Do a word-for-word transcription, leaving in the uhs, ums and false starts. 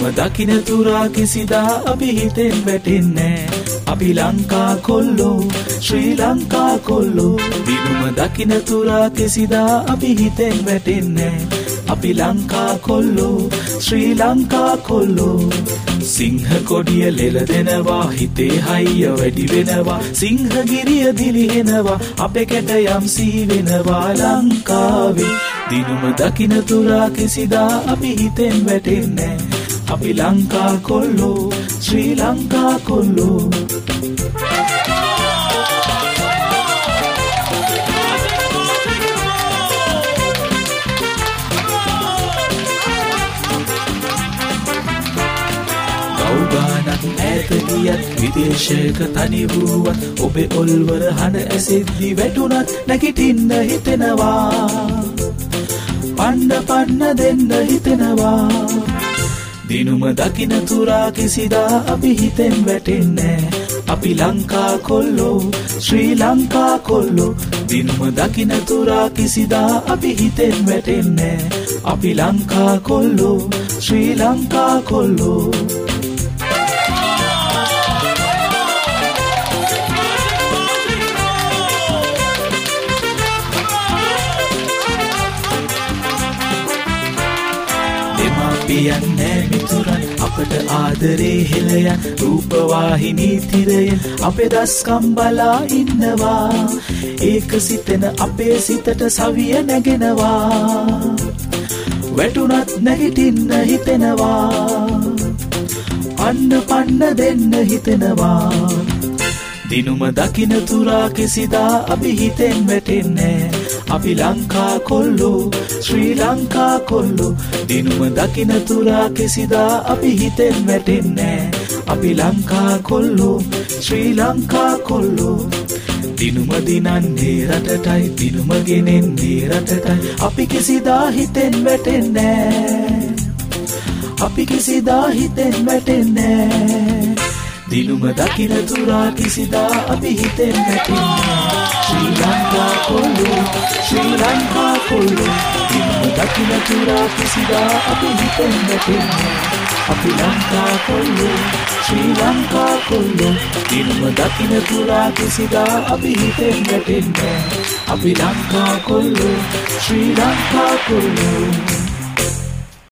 දකින තුරා කිසිදා අපි හිතෙන් වැටෙන්නේ අපි ලංකා කොල්ලෝ ශ්‍රී ලංකා කොල්ලෝ දිනුම දකින තුරා කිසිදා අපි හිතෙන් වැටෙන්නේ අපි ලංකා කොල්ලෝ ශ්‍රී ලංකා කොල්ලෝ සිංහ කොඩිය ලෙල දෙනවා හිතේ හයිය වැඩි වෙනවා සිංහ ගිරිය දිලිහෙනවා අපේ කැට යම් සී වෙනවා ලංකාවේ දිනුම දකින තුරා කිසිදා අපි හිතෙන් වැටෙන්නේ අපි ලංකා කොල්ලෝ ශ්‍රී ලංකා කොල්ලෝ ගෞගානක් ඈත ගියත් විදේශයක තනි වූවත් ඔබේ ඔල්වර හඬ ඇසෙද්දි වැටුණත් නැගිටින්න හිතෙනවා පන්න පන්න දෙන්න හිතෙනවා දිනුම දකින තුරා කිසිදා අපි හිතෙන් වැටෙන්නේ අපි ලංකා කොල්ලෝ ශ්‍රී ලංකා කොල්ලෝ දිනුම දකින තුරා කිසිදා අපි හිතෙන් වැටෙන්නේ අපි ලංකා කොල්ලෝ ශ්‍රී ලංකා කොල්ලෝ පියන්නේ මිතුරන් අපට ආදරේ හෙළයන් රූපවාහිනී තිරයෙන් අපේ දස්කම් බලා ඉන්නවා ඒක සිතෙන අපේ සිතට සවිය නැගෙනවා වැටුණත් නැගිටින්න හිතෙනවා පන්න පන්න දෙන්න හිතෙනවා දිනුම දකින තුරා කිසිදා අපි හිතෙන් වැටෙන්නේ අපි ලංකා කොල්ලෝ ශ්‍රී ලංකා කොල්ලෝ දිනුම දකින තුරා කිසිදා අපි හිතෙන් වැටෙන්නේ අපි ලංකා කොල්ලෝ ශ්‍රී ලංකා කොල්ලෝ දිනුම දිනන්නේ රටටයි දිනුම ගෙනෙන්නේ රටටයි අපි කිසිදා හිතෙන් වැටෙන්නේ අපි කිසිදා හිතෙන් වැටෙන්නේ දිනුම දකින තුරා කිසිදා අපි හිතෙන් වැටෙන්නේ ශ්‍රී ලංකා කොල්ලෝ ශ්‍රී ලංකා කොල්ලෝ දිනුම දකින තුරා කිසිදා අපි හිතෙන් වැටෙන්නේ අපි ලංකා කොල්ලෝ ශ්‍රී ලංකා කොල්ලෝ දිනුම දකින තුරා කිසිදා අපි හිතෙන් වැටෙන්නේ අපි ලංකා කොල්ලෝ ශ්‍රී ලංකා කොල්ලෝ